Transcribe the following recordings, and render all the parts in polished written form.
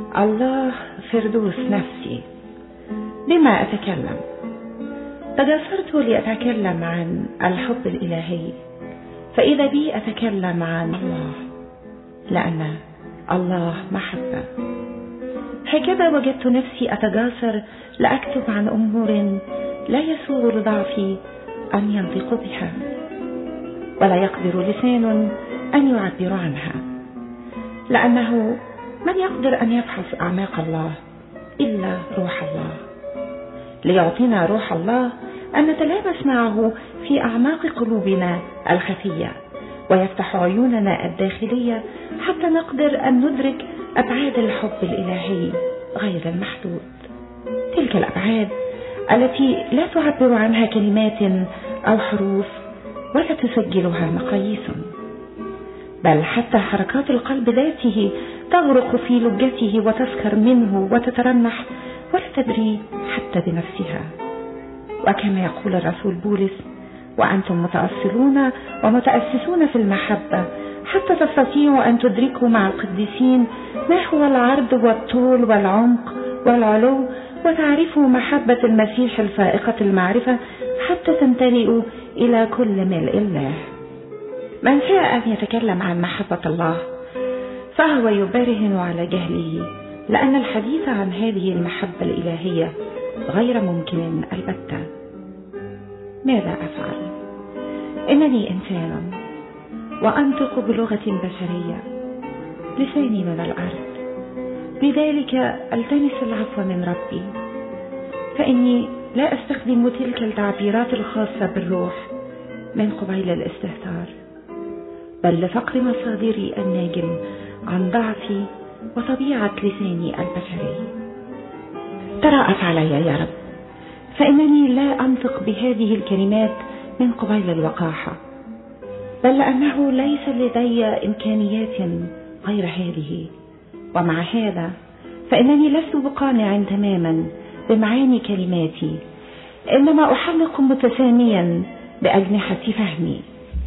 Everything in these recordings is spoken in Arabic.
الله فردوس نفسي. بما أتكلم؟ تجسرت لأتكلم عن الحب الإلهي، فإذا بي أتكلم عن الله، لأن الله محبة. هكذا وجدت نفسي أتجاسر لأكتب عن أمور لا يسوغ لضعفي أن ينطق بها، ولا يقدر لسان أن يعبر عنها، لأنه من يقدر أن يفحص أعماق الله إلا روح الله، ليعطينا روح الله أن نتلامس معه في أعماق قلوبنا الخفية، ويفتح عيوننا الداخلية حتى نقدر أن ندرك أبعاد الحب الإلهي غير المحدود، تلك الأبعاد التي لا تعبر عنها كلمات أو حروف ولا تسجلها مقاييس، بل حتى حركات القلب ذاته تغرق في لجته وتسكر منه وتترنح ولا تدري حتى بنفسها. وكما يقول الرسول بولس: وأنتم متأصلون ومتأسسون في المحبة حتى تستطيعوا أن تدركوا مع القديسين ما هو العرض والطول والعمق والعلو، وتعرفوا محبة المسيح الفائقة المعرفة حتى تمتلئوا إلى كل ملء الله. من شاء أن يتكلم عن محبة الله فهو يبرهن على جهله، لأن الحديث عن هذه المحبة الإلهية غير ممكن البتة. ماذا أفعل؟ إنني إنسان وأنطق بلغة بشرية، لساني من الأرض، لذلك ألتمس العفو من ربي، فإني لا أستخدم تلك التعبيرات الخاصة بالروح من قبيل الاستهتار، بل لفقر مصادري الناجم عن ضعفي وطبيعة لساني البشري. ترأف علي يا رب، فإنني لا أنطق بهذه الكلمات من قبيل الوقاحة، بل لأنه ليس لدي إمكانيات غير هذه، ومع هذا فإنني لست بقانع تماما بمعاني كلماتي، إنما أحلق متساميا بأجنحة فهمي.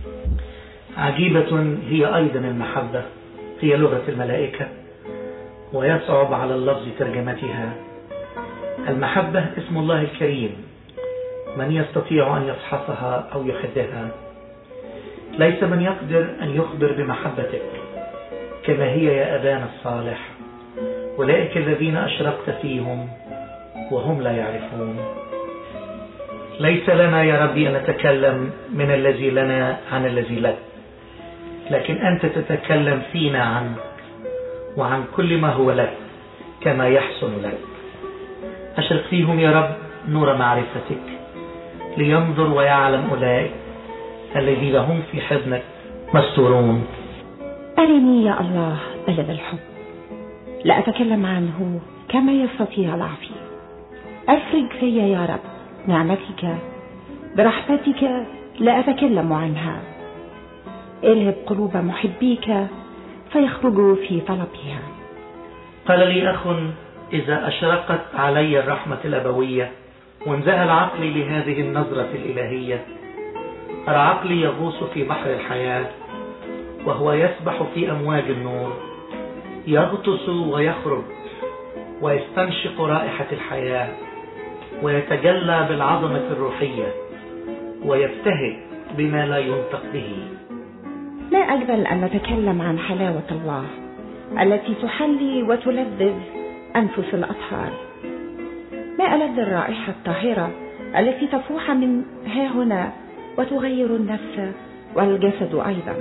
عجيبة هي أيضا المحبة، هي لغة الملائكة، ويصعب على اللفظ ترجمتها. المحبة اسم الله الكريم، من يستطيع أن يفحصها أو يحدها؟ ليس من يقدر أن يخبر بمحبتك كما هي يا أبانا الصالح، أولئك الذين أشرقت فيهم وهم لا يعرفون. ليس لنا يا ربي أن نتكلم من الذي لنا عن الذي لك، لكن أنت تتكلم فينا عنك وعن كل ما هو لك كما يحسن لك. أشرق فيهم يا رب نور معرفتك، لينظر ويعلم أولئك الذين هم في حضنك مستورون. أرني يا الله بلد الحب، لا أتكلم عنه كما يستطيع ضعفي. أفرج في يا رب نعمتك، برحمتك لا أتكلم عنها. الهب قلوب محبيك فيخرجوا في طلبها. قال لي أخ: إذا أشرقت علي الرحمة الأبوية وانزهى عقلي لهذه النظرة الإلهية، أرى عقلي يغوص في بحر الحياة وهو يسبح في أمواج النور، يغطس ويخرج ويستنشق رائحة الحياة، ويتجلى بالعظمة الروحية، ويبتهج بما لا ينطق به. لا أجمل أن نتكلم عن حلاوة الله التي تحلي وتلذذ أنفس الأطهار. ما ألذ الرائحة الطاهرة التي تفوح من ها هنا وتغير النفس والجسد أيضا.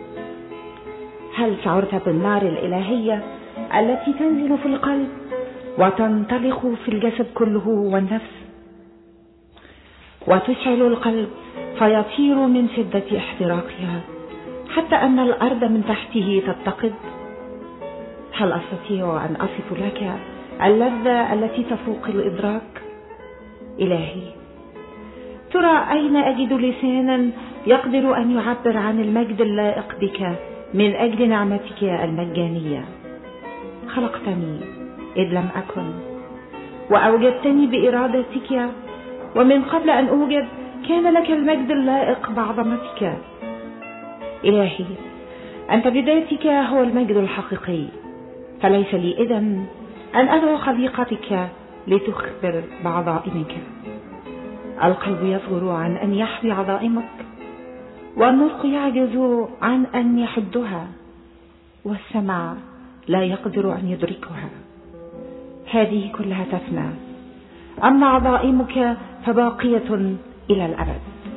هل شعرت بالنار الإلهية التي تنزل في القلب وتنطلق في الجسد كله والنفس، وتشعل القلب فيطير من شدة احتراقها حتى أن الأرض من تحته تتقد؟ هل أستطيع أن أصف لك اللذة التي تفوق الإدراك؟ إلهي، ترى أين أجد لسانا يقدر أن يعبر عن المجد اللائق بك من أجل نعمتك المجانية؟ خلقتني إذ لم أكن، وأوجدتني بإرادتك، ومن قبل أن أوجد كان لك المجد اللائق بعظمتك. إلهي، أنت بذاتك هو المجد الحقيقي، فليس لي إذن أن أدعو خليقتك لتخبر بعظائمك. القلب يصغر عن أن يحوي عظائمك، والنطق يعجز عن أن يحدها، والسمع لا يقدر أن يدركها. هذه كلها تفنى، أما عظائمك فباقية إلى الأبد.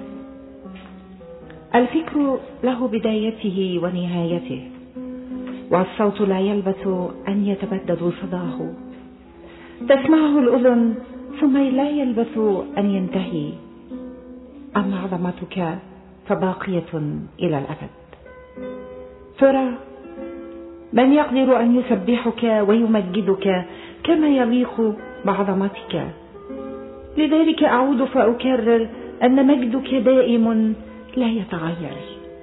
الفكر له بدايته ونهايته، والصوت لا يلبث أن يتبدد صداه. تسمعه الأذن ثم لا يلبث أن ينتهي، أما عظمتك فباقية إلى الأبد. ترى من يقدر أن يسبحك ويمجدك كما يليق بعظمتك؟ لذلك أعود فأكرر أن مجدك دائم لا يتغير.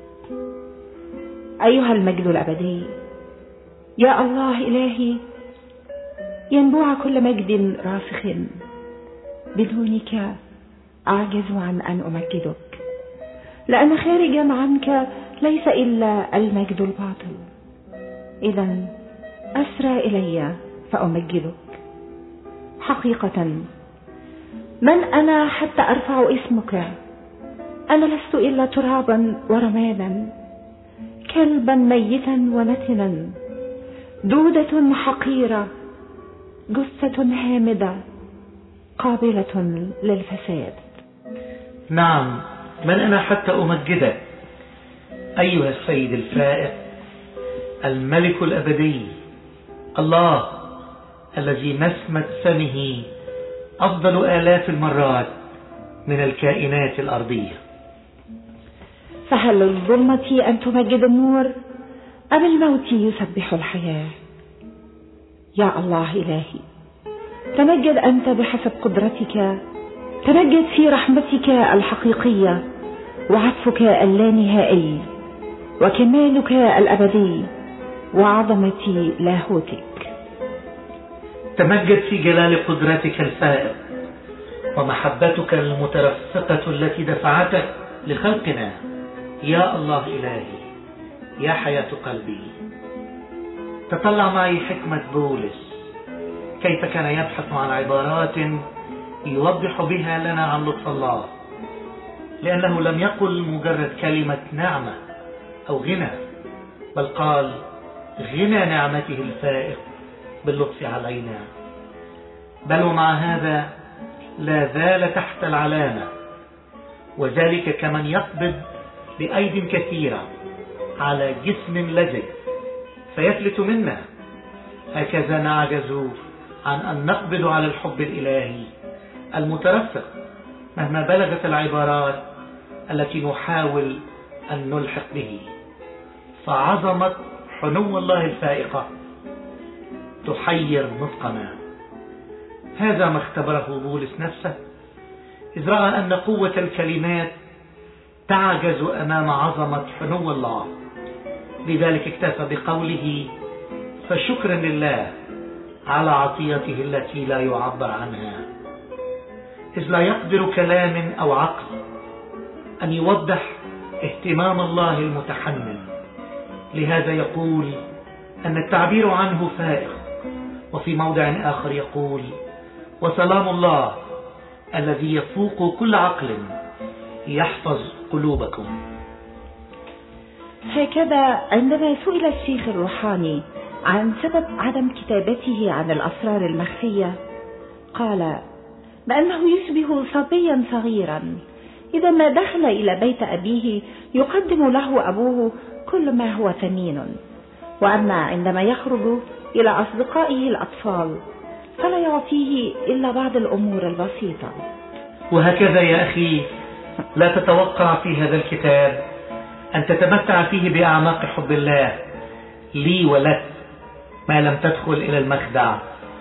أيها المجد الأبدي يا الله إلهي، ينبوع كل مجد راسخ، بدونك أعجز عن أن أمجدك، لأن خارجا عنك ليس إلا المجد الباطل. إذن أسرى إلي فأمجدك. حقيقة من أنا حتى أرفع اسمك؟ أنا لست إلا ترابا ورمادا، كلبا ميتا ونتنا، دودة حقيرة، جثة هامدة قابلة للفساد. نعم، من أنا حتى أمجدك أيها السيد الفائق، الملك الأبدي، الله الذي نسمة فمه أفضل آلاف المرات من الكائنات الأرضية. فهل للظلمة أن تمجد النور أم الموت يسبح الحياة؟ يا الله إلهي، تمجد أنت بحسب قدرتك، تمجد في رحمتك الحقيقية وعطفك اللانهائي وكمالك الأبدي وعظمة لاهوتك. تمجد في جلال قدرتك الفائق ومحبتك المترفقة التي دفعتك لخلقنا. يا الله إلهي، يا حياة قلبي، تطلع معي حكمة بولس كيف كان يبحث عن عبارات يوضح بها لنا عن لطف الله، لأنه لم يقل مجرد كلمة نعمة أو غنى، بل قال غنى نعمته الفائق باللطف علينا. بل ومع هذا لا زال تحت العلامة، وذلك كمن يقبض بأيد كثيرة على جسم لزج فيفلت منا. هكذا نعجز عن أن نقبض على الحب الإلهي المترفق مهما بلغت العبارات التي نحاول أن نلحق به. فعظمة حنو الله الفائقة تحير نطقنا. هذا ما اختبره بولس نفسه إذ رأى أن قوة الكلمات تعجز أمام عظمة حنو الله. لذلك اكتفى بقوله فشكرا لله على عطيته التي لا يعبر عنها، إذ لا يقدر كلام أو عقل أن يوضح اهتمام الله المتحنن. لهذا يقول أن التعبير عنه فائق، وفي موضع آخر يقول وسلام الله الذي يفوق كل عقل يحفظ قلوبكم. هكذا عندما سئل الشيخ الروحاني عن سبب عدم كتابته عن الأسرار المخفية، قال بأنه يشبه صبيا صغيرا إذا ما دخل إلى بيت أبيه يقدم له أبوه كل ما هو ثمين، وأما عندما يخرج إلى أصدقائه الأطفال فلا يعطيه إلا بعض الأمور البسيطة. وهكذا يا أخي، لا تتوقع في هذا الكتاب أن تتمتع فيه بأعماق حب الله لي ولك ما لم تدخل إلى المخدع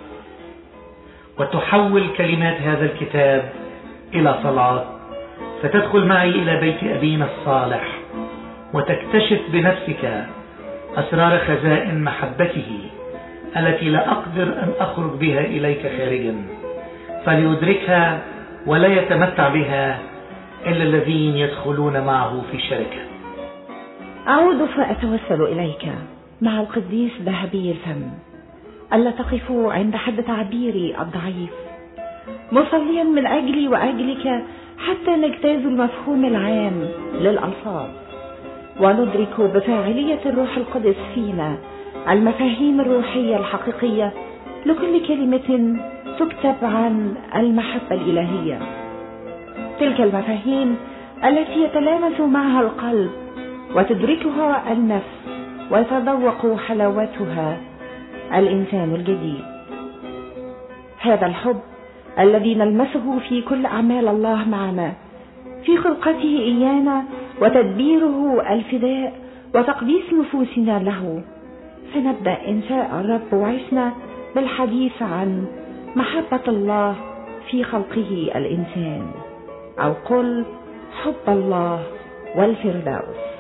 وتحول كلمات هذا الكتاب إلى صلاة، فتدخل معي إلى بيت أبينا الصالح وتكتشف بنفسك أسرار خزائن محبته التي لا أقدر أن أخرج بها إليك خارجا، فليدركها ولا يتمتع بها إلا الذين يدخلون معه في شركة. أعود فأتوسل إليك مع القديس ذهبي الفم ألا تقفوا عند حد تعبيري الضعيف، مصليا من أجلي وأجلك حتى نجتاز المفهوم العام للألفاظ وندرك بفاعلية الروح القدس فينا المفاهيم الروحية الحقيقية لكل كلمة تكتب عن المحبة الإلهية، تلك المفاهيم التي يتلامس معها القلب وتدركها النفس ويتذوق حلاوتها الإنسان الجديد. هذا الحب الذي نلمسه في كل أعمال الله معنا، في خلقته إيانا وتدبيره الفداء وتقديس نفوسنا له، فنبدأ إن شاء الرب وعشنا بالحديث عن محبة الله في خلقه الإنسان، أو قل حب الله والفردوس.